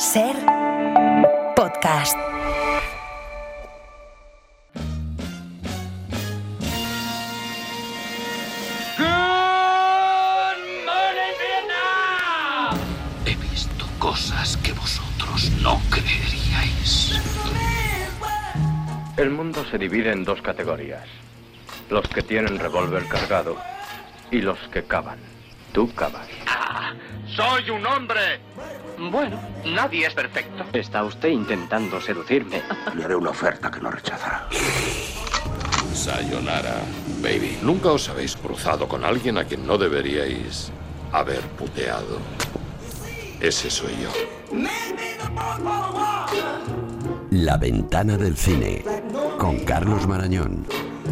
Ser podcast. He visto cosas que vosotros no creeríais. El mundo se divide en dos categorías: los que tienen revólver cargado y los que cavan. Tú cavas. ¡Ah! ¡Soy un hombre! Bueno, nadie es perfecto. ¿Está usted intentando seducirme? Le haré una oferta que no rechazará. Sayonara, baby. Nunca os habéis cruzado con alguien a quien no deberíais haber puteado. Ese soy yo. La ventana del cine, con Carlos Marañón.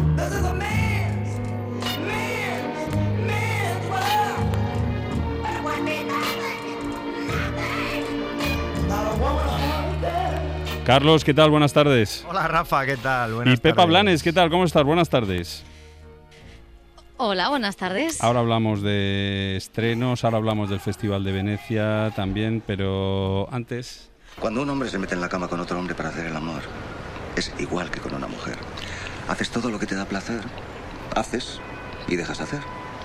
Carlos, ¿qué tal? Buenas tardes. Hola Rafa, ¿qué tal? Buenas y Pepa tardes. Blanes, ¿qué tal? ¿Cómo estás? Buenas tardes. Hola, buenas tardes. Ahora hablamos de estrenos, ahora hablamos del Festival de Venecia también, pero antes... Cuando un hombre se mete en la cama con otro hombre para hacer el amor, es igual que con una mujer. Haces todo lo que te da placer, haces y dejas hacer.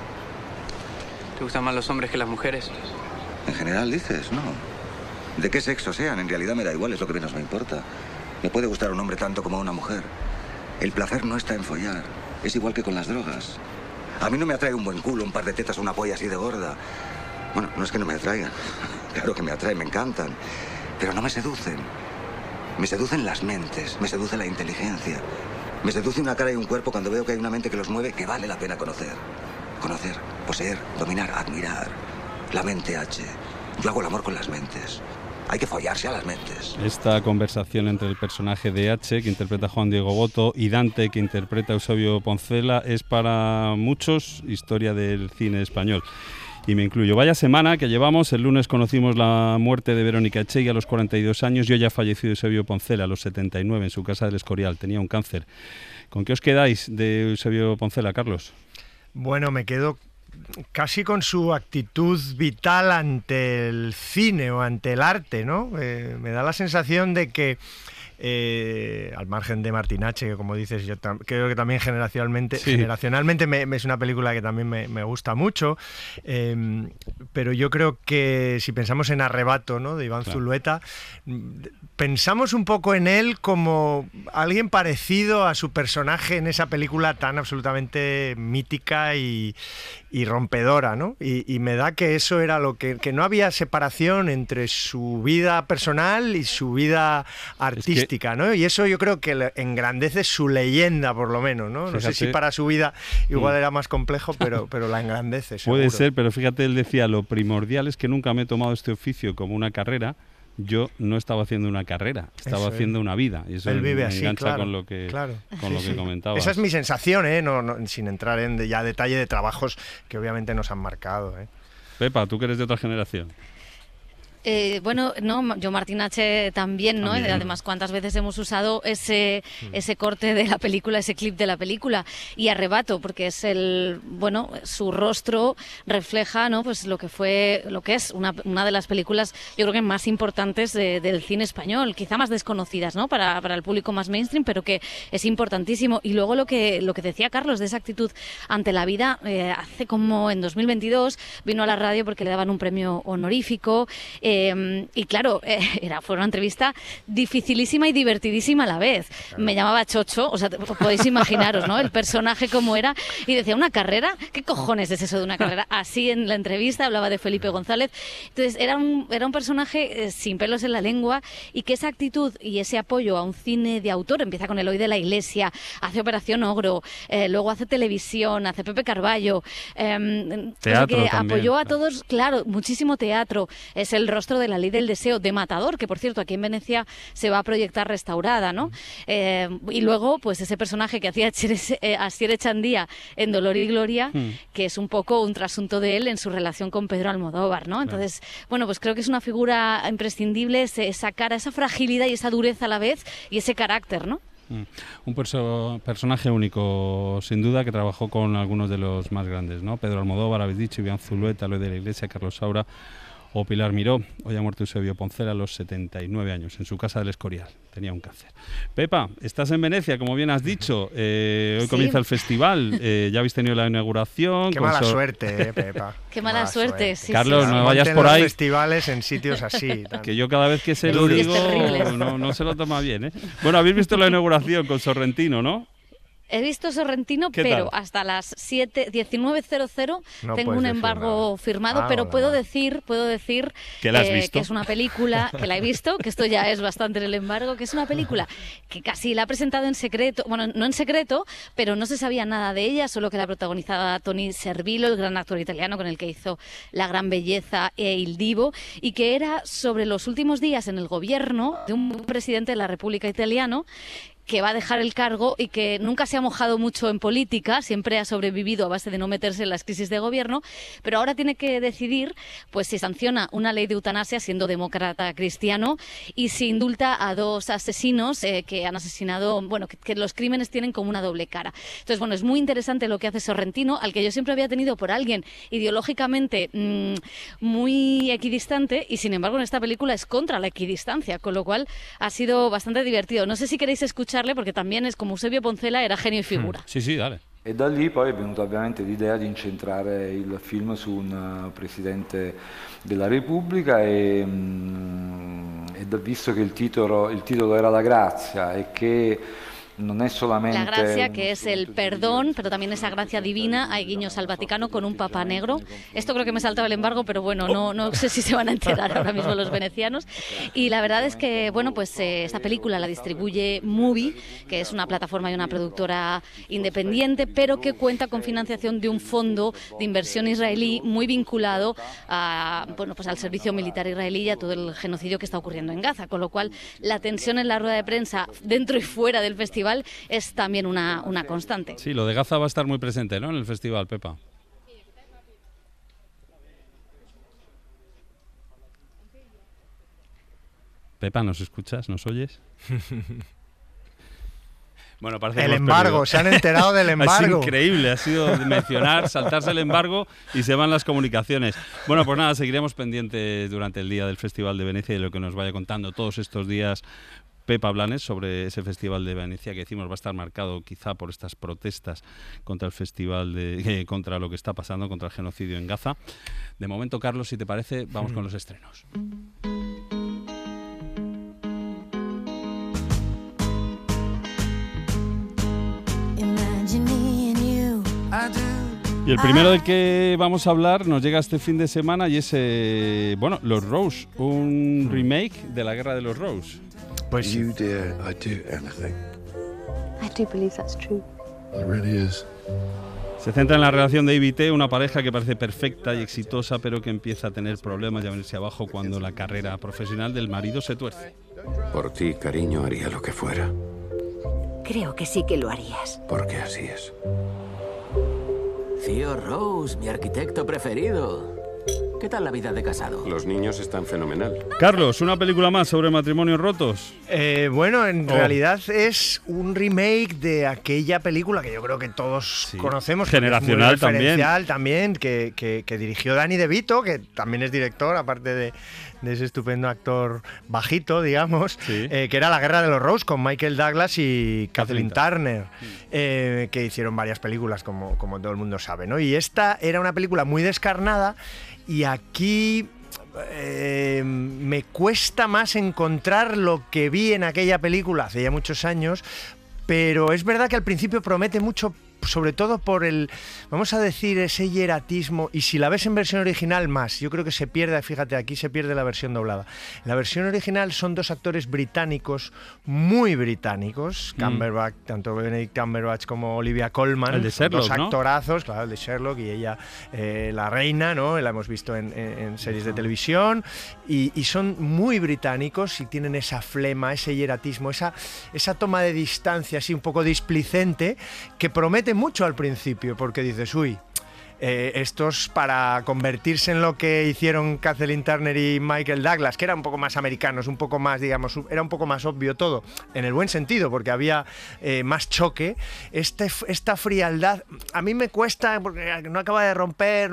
¿Te gustan más los hombres que las mujeres? En general dices, no. De qué sexo sean, en realidad me da igual, es lo que menos me importa. Me puede gustar un hombre tanto como una mujer. El placer no está en follar, es igual que con las drogas. A mí no me atrae un buen culo, un par de tetas o una polla así de gorda. Bueno, no es que no me atraigan. Claro que me atraen, me encantan. Pero no me seducen. Me seducen las mentes, me seduce la inteligencia. Me seduce una cara y un cuerpo cuando veo que hay una mente que los mueve que vale la pena conocer. Conocer, poseer, dominar, admirar. La mente H. Yo hago el amor con las mentes. Hay que follarse a las mentes. Esta conversación entre el personaje de H, que interpreta Juan Diego Boto, y Dante, que interpreta Eusebio Poncela, es para muchos historia del cine español. Y me incluyo. Vaya semana que llevamos. El lunes conocimos la muerte de Verónica Echegui a los 42 años y hoy ha fallecido Eusebio Poncela a los 79 en su casa del Escorial. Tenía un cáncer. ¿Con qué os quedáis de Eusebio Poncela, Carlos? Bueno, me quedo casi con su actitud vital ante el cine o ante el arte, ¿no? Me da la sensación de que al margen de Martinache, que como dices, yo creo que también generacionalmente es una película que también me gusta mucho, pero yo creo que si pensamos en Arrebato, ¿no?, de Iván Zulueta, pensamos un poco en él como alguien parecido a su personaje en esa película tan absolutamente mítica y rompedora, ¿no? Y me da que eso era lo que no había separación entre su vida personal y su vida artística, ¿no? Y eso yo creo que engrandece su leyenda, por lo menos, ¿no? No sé si para su vida igual era más complejo, pero la engrandece, seguro. Puede ser, pero fíjate, él decía, lo primordial es que nunca me he tomado este oficio como una carrera. Yo no estaba haciendo una carrera, estaba haciendo una vida. Y eso él vive así, engancha claro, con lo que, con lo que comentabas. Esa es mi sensación, no, sin entrar en ya detalle de trabajos que obviamente nos han marcado. Pepa, tú que eres de otra generación. Bueno, no, yo Martinache también, ¿no? También. Además, cuántas veces hemos usado ese corte de la película, ese clip de la película, y Arrebato, porque es su rostro refleja, ¿no?, pues lo que es una de las películas, yo creo que más importantes del cine español, quizá más desconocidas, ¿no?, para el público más mainstream, pero que es importantísimo. Y luego lo que decía Carlos de esa actitud ante la vida, hace como en 2022 vino a la radio porque le daban un premio honorífico. Y claro, fue una entrevista dificilísima y divertidísima a la vez. Claro. Me llamaba Chocho, o sea, podéis imaginaros, ¿no?, el personaje como era, y decía, ¿una carrera? ¿Qué cojones es eso de una carrera? Así en la entrevista hablaba de Felipe González. Entonces era un personaje sin pelos en la lengua, y que esa actitud y ese apoyo a un cine de autor, empieza con Eloy de la Iglesia, hace Operación Ogro, luego hace televisión, hace Pepe Carballo, teatro que también, apoyó a todos, claro, muchísimo teatro. Es el rostro de La Ley del Deseo, de Matador, que por cierto aquí en Venecia se va a proyectar restaurada, ¿no? Y luego pues ese personaje que hacía Asier Echandía en Dolor y Gloria, que es un poco un trasunto de él en su relación con Pedro Almodóvar, ¿no? Entonces, bueno, pues creo que es una figura imprescindible, esa cara, esa fragilidad y esa dureza a la vez, y ese carácter, ¿no? Un personaje único, sin duda, que trabajó con algunos de los más grandes, ¿no? Pedro Almodóvar, habéis dicho, Iván Zulueta, Eloy de la Iglesia, Carlos Saura O Pilar Miró, hoy ha muerto Eusebio Poncela a los 79 años, en su casa del Escorial, tenía un cáncer. Pepa, estás en Venecia, como bien has dicho, hoy comienza el festival, ya habéis tenido la inauguración. Qué mala suerte, Pepa. Qué mala suerte, sí. Carlos, no vayas por ahí. Festivales en sitios así. Que yo cada vez que se lo digo, no se lo toma bien, ¿eh? Bueno, habéis visto la inauguración con Sorrentino, ¿no? He visto Sorrentino, pero hasta las 19:00 tengo un embargo firmado, pero puedo decir que la has visto, que es una película, que la he visto, que esto ya es bastante en el embargo, que es una película que casi la ha presentado en secreto, bueno, no en secreto, pero no se sabía nada de ella, solo que la protagonizaba Tony Servillo, el gran actor italiano con el que hizo La gran belleza e Il Divo, y que era sobre los últimos días en el gobierno de un presidente de la República italiano que va a dejar el cargo y que nunca se ha mojado mucho en política, siempre ha sobrevivido a base de no meterse en las crisis de gobierno, pero ahora tiene que decidir pues si sanciona una ley de eutanasia siendo demócrata cristiano y si indulta a 2 asesinos que han asesinado, bueno, que los crímenes tienen como una doble cara. Entonces, bueno, es muy interesante lo que hace Sorrentino, al que yo siempre había tenido por alguien ideológicamente muy equidistante, y sin embargo en esta película es contra la equidistancia, con lo cual ha sido bastante divertido. No sé si queréis escuchar, porque también es como Eusebio Poncela, era genio y figura. Sí, dale. E da lì poi è venuta ovviamente l'idea di incentrare il film su un presidente della Repubblica e visto che il titolo era La grazia e che non è solamente... La gracia, que es el perdón, pero también esa gracia divina. Hay guiños al Vaticano con un papa negro. Esto creo que me saltaba el embargo, pero bueno, no sé si se van a enterar ahora mismo los venecianos. Y la verdad es que, bueno, pues esta película la distribuye Movie, que es una plataforma y una productora independiente, pero que cuenta con financiación de un fondo de inversión israelí muy vinculado a, bueno, pues al servicio militar israelí y a todo el genocidio que está ocurriendo en Gaza. Con lo cual, la tensión en la rueda de prensa, dentro y fuera del festival, es también una constante. Sí, lo de Gaza va a estar muy presente, ¿no?, en el festival, Pepa. Pepa, ¿nos escuchas? ¿Nos oyes? Bueno, parece que el embargo, se han enterado del embargo. Es increíble, ha sido mencionar, saltarse el embargo y se van las comunicaciones. Bueno, pues nada, seguiremos pendientes durante el día del Festival de Venecia y lo que nos vaya contando todos estos días Pepa Blanes sobre ese Festival de Venecia, que decimos va a estar marcado quizá por estas protestas contra el festival contra lo que está pasando, contra el genocidio en Gaza. De momento, Carlos, si te parece, vamos con los estrenos. Y el primero del que vamos a hablar nos llega este fin de semana y es, Los Rose, un remake de La Guerra de los Rose. Pues you dare, I do anything. I do believe that's true. It really is. Se centra en la relación de Ivy y T, una pareja que parece perfecta y exitosa, pero que empieza a tener problemas y a venirse abajo cuando la carrera profesional del marido se tuerce. Por ti, cariño, haría lo que fuera. Creo que sí que lo harías. Porque así es. Tío Rose, mi arquitecto preferido. ¿Qué tal la vida de casado? Los niños están fenomenal. Carlos, una película más sobre matrimonios rotos. Bueno, en realidad es un remake de aquella película que yo creo que todos conocemos. Generacional también, que dirigió Danny DeVito, que también es director, aparte de ese estupendo actor bajito, digamos, que era La Guerra de los Rose, con Michael Douglas y Kathleen Turner, que hicieron varias películas, como todo el mundo sabe, ¿no? Y esta era una película muy descarnada, y aquí me cuesta más encontrar lo que vi en aquella película hace ya muchos años, pero es verdad que al principio promete mucho, sobre todo por el, vamos a decir, ese hieratismo, y si la ves en versión original más, yo creo que se pierde, fíjate, aquí se pierde la versión doblada. La versión original son dos actores británicos, muy británicos, Cumberbatch, tanto Benedict Cumberbatch como Olivia Colman, el de Sherlock, dos actorazos, claro, el de Sherlock, y ella la reina, ¿no? La hemos visto en series de televisión, y son muy británicos y tienen esa flema, ese hieratismo, esa toma de distancia así un poco displicente, que promete mucho al principio, porque dices, uy, estos para convertirse en lo que hicieron Kathleen Turner y Michael Douglas, que eran un poco más americanos, un poco más, digamos, era un poco más obvio todo, en el buen sentido, porque había más choque. Esta frialdad a mí me cuesta porque no acaba de romper,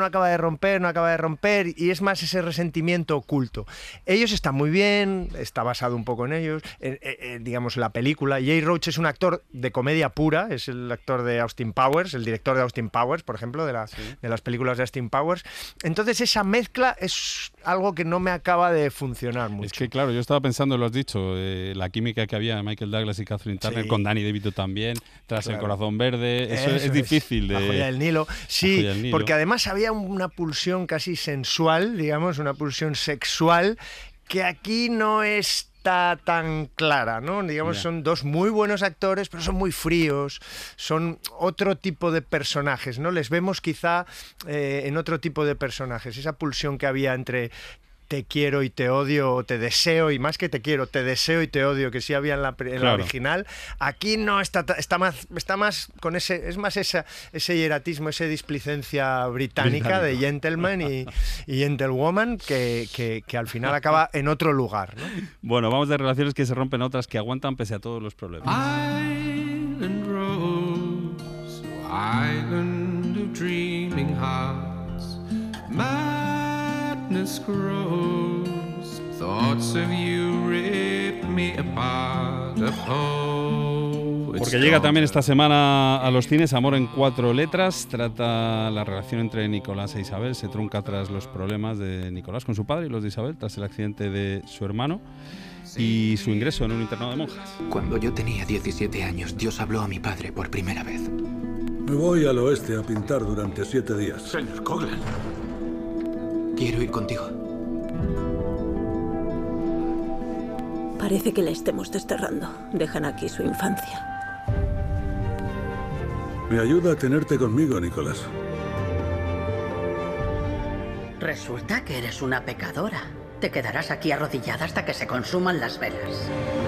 y es más ese resentimiento oculto. Ellos están muy bien, está basado un poco en ellos, digamos, la película. Jay Roach es un actor de comedia pura, es el actor de Austin Powers, el director de Austin Powers, por ejemplo, de las películas de Austin Powers. Entonces esa mezcla es algo que no me acaba de funcionar mucho. Es que claro, yo estaba pensando, lo has dicho, la química que había de Michael Douglas y Kathleen Turner, con Danny DeVito también, tras El corazón verde, eso es difícil de... La joya del Nilo, sí, porque además había una pulsión casi sensual, digamos, una pulsión sexual, que aquí no está tan clara, ¿no? Digamos, son dos muy buenos actores, pero son muy fríos, son otro tipo de personajes, ¿no? Les vemos quizá en otro tipo de personajes, esa pulsión que había entre te quiero y te odio, o te deseo, y más que te quiero, te deseo y te odio, que sí había en la original. Aquí no está más con ese, es más ese hieratismo, esa displicencia británica de gentleman y gentlewoman que al final acaba en otro lugar, ¿no? Bueno, vamos de relaciones que se rompen a otras que aguantan pese a todos los problemas. Island Rose, island of dreaming hearts, madness grows, thoughts of you rip me apart. Porque llega también esta semana a los cines Amor en 4 letras. Trata la relación entre Nicolás e Isabel. Se trunca tras los problemas de Nicolás con su padre y los de Isabel tras el accidente de su hermano y su ingreso en un internado de monjas. Cuando yo tenía 17 años, Dios habló a mi padre por primera vez. Me voy al oeste a pintar durante 7 días. Señor Coughlin. Quiero ir contigo. Parece que la estemos desterrando. Dejan aquí su infancia. Me ayuda a tenerte conmigo, Nicolás. Resulta que eres una pecadora. Te quedarás aquí arrodillada hasta que se consuman las velas.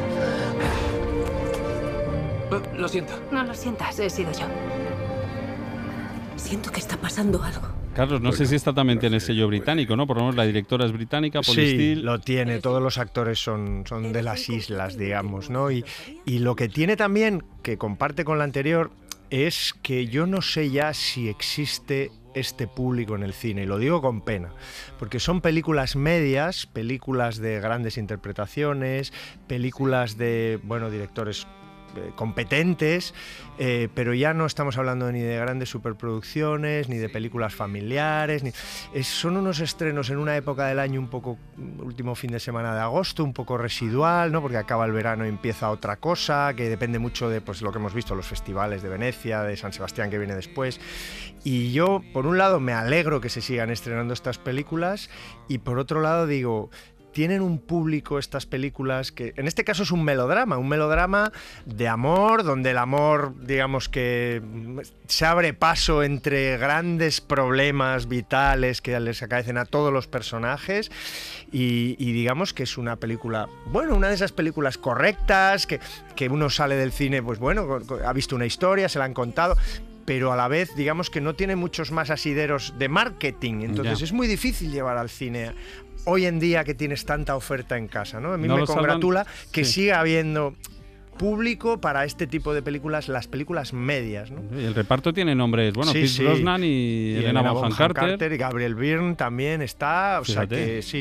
Lo siento. No lo sientas, he sido yo. Siento que está pasando algo. Carlos, no sé si esta también tiene sello británico, ¿no? Por lo menos la directora es británica, Sí, Polysteel. lo tiene. Todos los actores son de las islas, digamos, ¿no? Y lo que tiene también, que comparte con la anterior, es que yo no sé ya si existe este público en el cine, y lo digo con pena, porque son películas medias, películas de grandes interpretaciones, películas de, bueno, directores competentes, pero ya no estamos hablando ni de grandes superproducciones, ni de películas familiares, son unos estrenos en una época del año un poco, último fin de semana de agosto, un poco residual, ¿no? Porque acaba el verano y empieza otra cosa, que depende mucho de, pues, lo que hemos visto, los festivales de Venecia, de San Sebastián, que viene después. Y yo, por un lado, me alegro que se sigan estrenando estas películas, y por otro lado digo, tienen un público estas películas que, en este caso, es un melodrama de amor, donde el amor, digamos que se abre paso entre grandes problemas vitales que les acaecen a todos los personajes, y digamos que es una película, bueno, una de esas películas correctas, que uno sale del cine, pues bueno, ha visto una historia, se la han contado, pero a la vez, digamos que no tiene muchos más asideros de marketing, entonces es muy difícil llevar al cine hoy en día que tienes tanta oferta en casa, ¿no? A mí me congratula que siga habiendo público para este tipo de películas, las películas medias, ¿no? Y el reparto tiene nombres, bueno, Pierce Brosnan y Helena Bonham Carter. Y Gabriel Byrne también está, o sea que sí,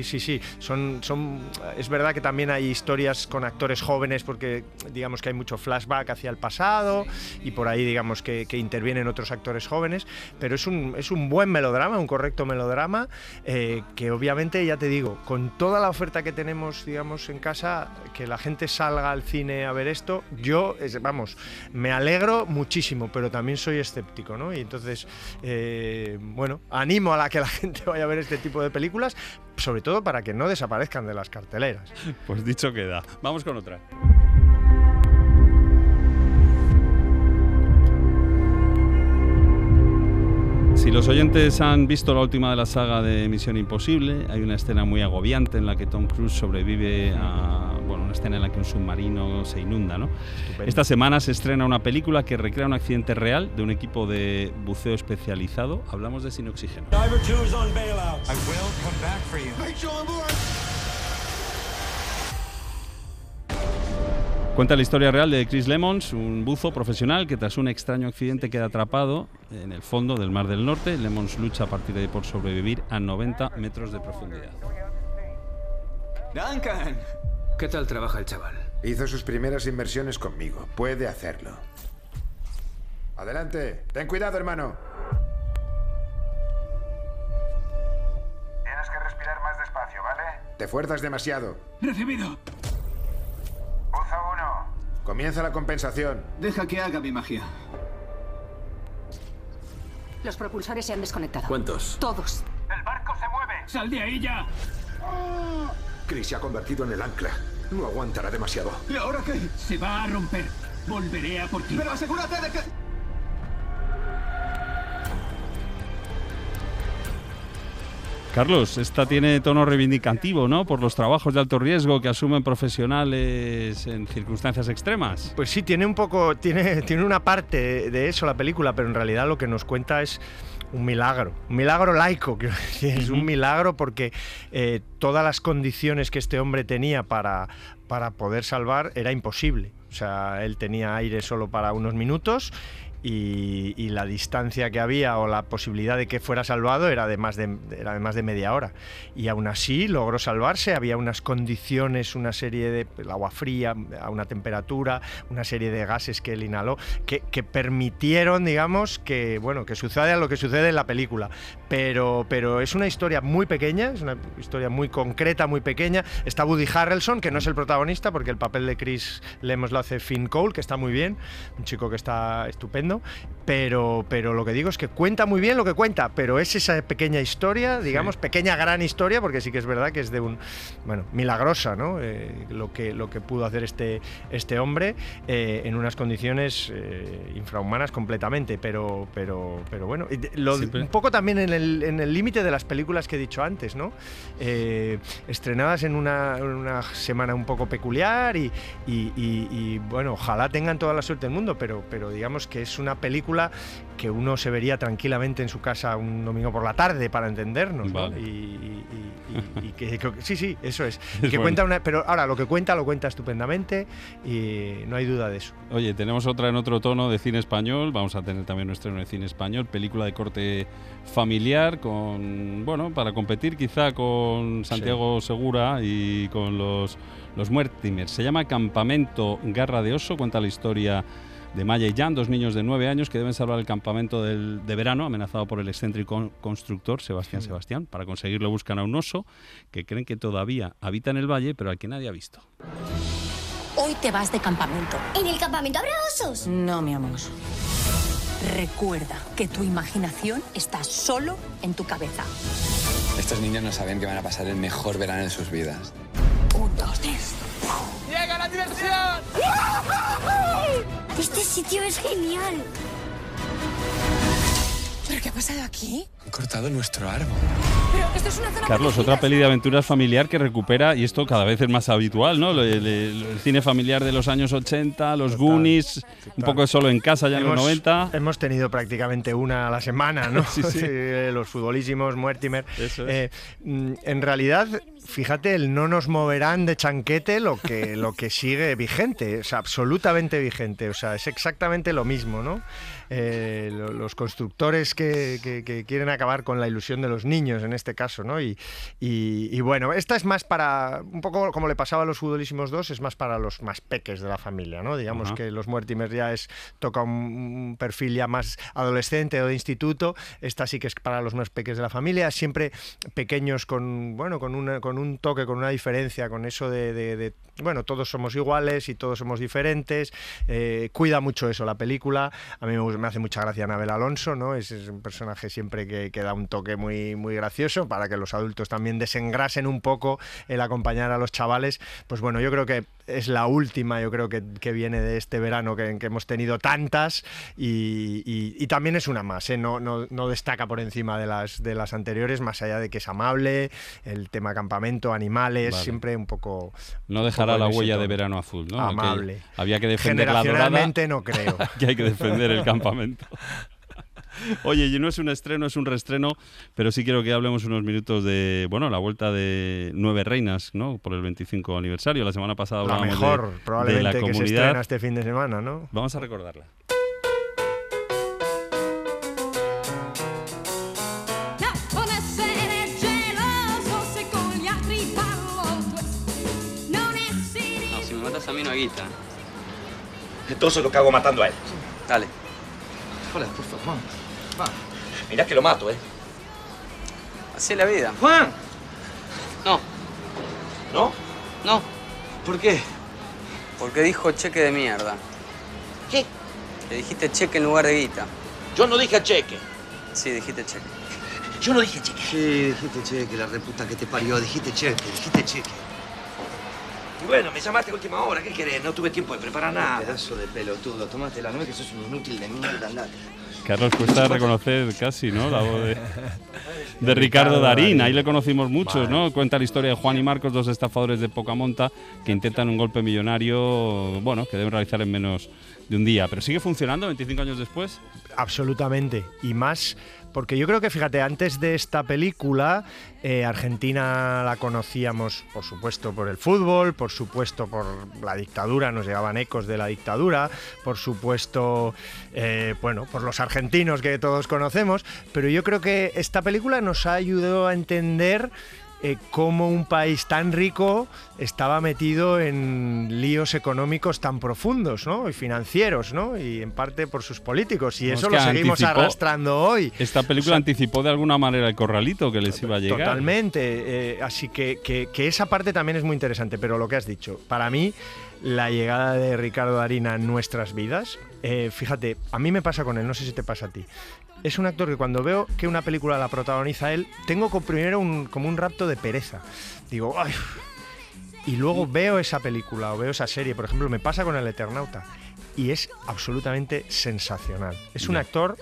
es verdad que también hay historias con actores jóvenes, porque digamos que hay mucho flashback hacia el pasado, y por ahí digamos que intervienen otros actores jóvenes, pero es un buen melodrama, un correcto melodrama, que obviamente, ya te digo, con toda la oferta que tenemos, digamos, en casa, que la gente salga al cine a ver esto, yo, me alegro muchísimo, pero también soy escéptico, ¿no? Y entonces, bueno, animo a que la gente vaya a ver este tipo de películas, sobre todo para que no desaparezcan de las carteleras. Pues dicho queda. Vamos con otra. Si los oyentes han visto la última de la saga de Misión Imposible, hay una escena muy agobiante en la que Tom Cruise sobrevive a una una escena en la que un submarino se inunda, ¿no? Esta semana se estrena una película que recrea un accidente real de un equipo de buceo especializado. Hablamos de Sin Oxígeno. Cuenta la historia real de Chris Lemons, un buzo profesional que tras un extraño accidente queda atrapado en el fondo del Mar del Norte. Lemons lucha a partir de ahí por sobrevivir a 90 metros de profundidad. ¡Duncan! ¿Qué tal trabaja el chaval? Hizo sus primeras inversiones conmigo. Puede hacerlo. Adelante. Ten cuidado, hermano. Tienes que respirar más despacio, ¿vale? Te fuerzas demasiado. ¡Recibido! Buzo 1. Comienza la compensación. Deja que haga mi magia. Los propulsores se han desconectado. ¿Cuántos? Todos. ¡El barco se mueve! ¡Sal de ahí ya! Chris se ha convertido en el ancla. No aguantará demasiado. ¿Y ahora qué? Se va a romper. Volveré a por ti. Pero asegúrate de que... Carlos, esta tiene tono reivindicativo, ¿no? Por los trabajos de alto riesgo que asumen profesionales en circunstancias extremas. Pues sí, tiene un poco, tiene una parte de eso la película, pero en realidad lo que nos cuenta es un milagro laico, quiero decir, es un milagro porque todas las condiciones que este hombre tenía para poder salvar era imposible. O sea, él tenía aire solo para unos minutos. Y la distancia que había o la posibilidad de que fuera salvado era de más de media hora. Y aún así logró salvarse. Había unas condiciones, una serie de el agua fría, a una temperatura, una serie de gases que él inhaló, que permitieron, digamos, que suceda lo que sucede en la película. Pero es una historia muy pequeña, es una historia muy concreta, muy pequeña. Está Woody Harrelson, que no es el protagonista, porque el papel de Chris Lemons lo hace Finn Cole, que está muy bien, un chico que está estupendo. Pero lo que digo es que cuenta muy bien lo que cuenta, pero es esa pequeña historia, digamos, pequeña gran historia, porque sí que es verdad que es de milagrosa, ¿no? Lo que pudo hacer este hombre en unas condiciones infrahumanas completamente, pero bueno, un poco también en el límite de las películas que he dicho antes, ¿no? Estrenadas en una semana un poco peculiar y bueno, ojalá tengan toda la suerte del mundo, pero digamos que es una película que uno se vería tranquilamente en su casa un domingo por la tarde, para entendernos, ¿no? Vale. Y que sí, eso es. Es cuenta pero ahora lo cuenta estupendamente y no hay duda de eso. Oye, tenemos otra en otro tono de cine español, vamos a tener también nuestro estreno de cine español, película de corte familiar para competir quizá con Santiago Segura y con los Muertimers. Se llama Campamento Garra de Oso, cuenta la historia de Maya y Jan, dos niños de 9 años que deben salvar el campamento de verano amenazado por el excéntrico constructor Sebastián. Para conseguirlo buscan a un oso que creen que todavía habita en el valle, pero al que nadie ha visto. Hoy te vas de campamento. ¿En el campamento habrá osos? No, mi amor. Recuerda que tu imaginación está solo en tu cabeza. Estos niños no saben que van a pasar el mejor verano de sus vidas. 1, 2, 3. ¡Llega la diversión! Este sitio es genial. ¿Pero qué ha pasado aquí? Han cortado nuestro árbol. Pero esto es una zona... Carlos, otra peli de aventuras familiar que recupera, y esto cada vez es más habitual, ¿no? El cine familiar de los años 80, los Goonies, un poco de Solo en casa ya en los 90. Hemos tenido prácticamente una a la semana, ¿no? Sí. Los futbolísimos, Muertimer. Eso es. En realidad, fíjate, el no nos moverán de chanquete lo que sigue vigente, o sea, absolutamente vigente, o sea, es exactamente lo mismo, ¿no? Los constructores que quieren acabar con la ilusión de los niños en este caso, ¿no? Y bueno, esta es más para, un poco como le pasaba a los Futbolísimos 2, es más para los más peques de la familia, ¿no? Digamos que los Muertimers ya toca un perfil ya más adolescente o de instituto, esta sí que es para los más peques de la familia, siempre pequeños con un toque, con una diferencia, con eso de todos somos iguales y todos somos diferentes, cuida mucho eso la película. A mí me hace mucha gracia Anabel Alonso, ¿no? Es un personaje siempre que da un toque muy, muy gracioso para que los adultos también desengrasen un poco el acompañar a los chavales. Pues bueno, yo creo que es la última, yo creo que viene de este verano, que hemos tenido tantas, y también es una más, ¿eh? No destaca por encima de las anteriores, más allá de que es amable, el tema campamento, animales, vale. Siempre un poco... No dejará la huella de Verano Azul, ¿no? Amable. Había que defender la dorada. Generacionalmente no creo. Que hay que defender el campamento. Oye, y no es un estreno, es un reestreno, pero sí quiero que hablemos unos minutos de, bueno, la vuelta de Nueve Reinas, ¿no? Por el 25 aniversario. La semana pasada hablábamos la mejor, probablemente, de la comunidad. Que se estrena este fin de semana, ¿no? Vamos a recordarla. No, si me matas a mí no hay guita. Entonces lo que hago matando a él. Dale. Hola, por favor. Va. Mirá que lo mato, ¿eh? Así es la vida. ¡Juan! No. ¿No? No. ¿Por qué? Porque dijo cheque de mierda. ¿Qué? Le dijiste cheque en lugar de guita. Yo no dije cheque. Sí, dijiste cheque. Yo no dije cheque. Sí, dijiste cheque, la reputa que te parió. Dijiste cheque. Y bueno, me llamaste a última hora. ¿Qué querés? No tuve tiempo de preparar nada. Pedazo de pelotudo. Tómatela, no es que sos un inútil de mierda, andate. Carlos, cuesta reconocer casi, ¿no? La voz de Ricardo Darín. Ahí le conocimos muchos, ¿no? Cuenta la historia de Juan y Marcos, dos estafadores de poca monta que intentan un golpe millonario, bueno, que deben realizar en menos de un día. ¿Pero sigue funcionando 25 años después? Absolutamente. Y más... Porque yo creo que, fíjate, antes de esta película, Argentina la conocíamos, por supuesto, por el fútbol, por supuesto, por la dictadura, nos llegaban ecos de la dictadura, por supuesto, bueno, por los argentinos que todos conocemos, pero yo creo que esta película nos ha ayudado a entender cómo un país tan rico estaba metido en líos económicos tan profundos, ¿no? Y financieros, ¿no? Y en parte por sus políticos. Y eso lo seguimos arrastrando hoy. Esta película anticipó de alguna manera el corralito que les iba a llegar. Totalmente. Así que esa parte también es muy interesante. Pero lo que has dicho, para mí, la llegada de Ricardo Darín a nuestras vidas, fíjate, a mí me pasa con él, no sé si te pasa a ti. Es un actor que cuando veo que una película la protagoniza él, tengo primero como un rapto de pereza. Digo, ¡ay! Y luego veo esa película o veo esa serie, por ejemplo, me pasa con El Eternauta, y es absolutamente sensacional. Es un actor...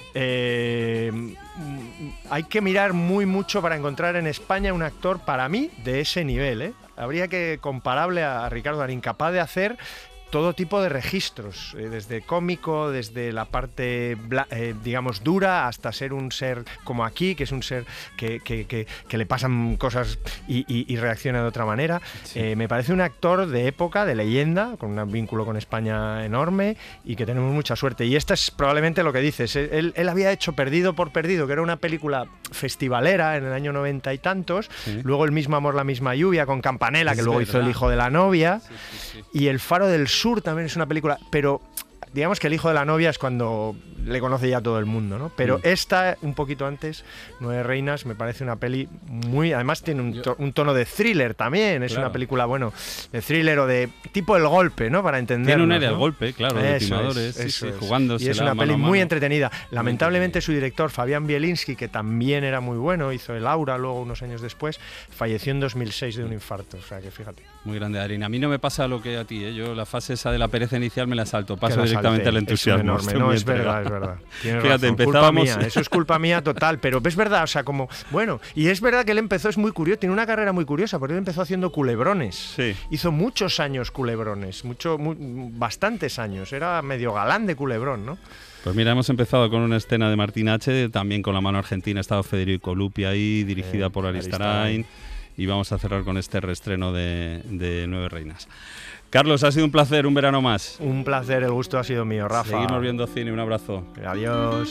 hay que mirar mucho para encontrar en España un actor, para mí, de ese nivel, ¿eh? Habría que comparable a Ricardo Darín, capaz de hacer todo tipo de registros, desde cómico, desde la parte, digamos, dura, hasta ser un ser como aquí, que es un ser que le pasan cosas y reacciona de otra manera. Sí. Me parece un actor de época, de leyenda, con un vínculo con España enorme y que tenemos mucha suerte. Y esta es probablemente lo que dices. Él había hecho Perdido por Perdido, que era una película festivalera en el año 90 y tantos. Sí. Luego El mismo amor, la misma lluvia, con Campanella, que luego hizo El hijo de la novia. Sí. Y El faro del sur también es una película, pero digamos que El hijo de la novia es cuando le conoce ya todo el mundo, ¿no? Pero esta, un poquito antes, Nueve Reinas, me parece una peli muy... Además tiene un tono de thriller también, es una película, bueno, de thriller o de tipo El golpe, ¿no? Para entenderlo. Tiene un aire al golpe, claro, de timadores, jugándose. Y es una peli muy entretenida. Lamentablemente su director, Fabián Bielinski, que también era muy bueno, hizo El Aura luego unos años después, falleció en 2006 de un infarto, o sea que fíjate. Muy grande, Darín. A mí no me pasa lo que a ti, ¿eh? Yo la fase esa de la pereza inicial me la salto, paso directamente al entusiasmo. Es enorme, no, es verdad. Tienes Fíjate, razón. empezábamos... Culpa mía, eso es culpa mía total, pero es verdad, o sea, como... Bueno, y es verdad que él empezó, es muy curioso, tiene una carrera muy curiosa, porque él empezó haciendo culebrones. Sí. Hizo muchos años culebrones, bastantes años, era medio galán de culebrón, ¿no? Pues mira, hemos empezado con una escena de Martín H., también con la mano argentina, ha estado Federico Lupi ahí, dirigida por Aristarain, y vamos a cerrar con este reestreno de Nueve Reinas. Carlos, ha sido un placer, un verano más. Un placer, el gusto ha sido mío, Rafa. Seguimos viendo cine, un abrazo. Adiós.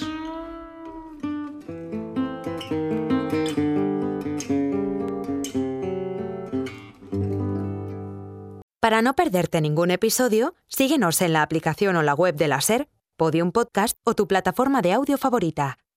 Para no perderte ningún episodio, síguenos en la aplicación o la web de la SER, Podium Podcast o tu plataforma de audio favorita.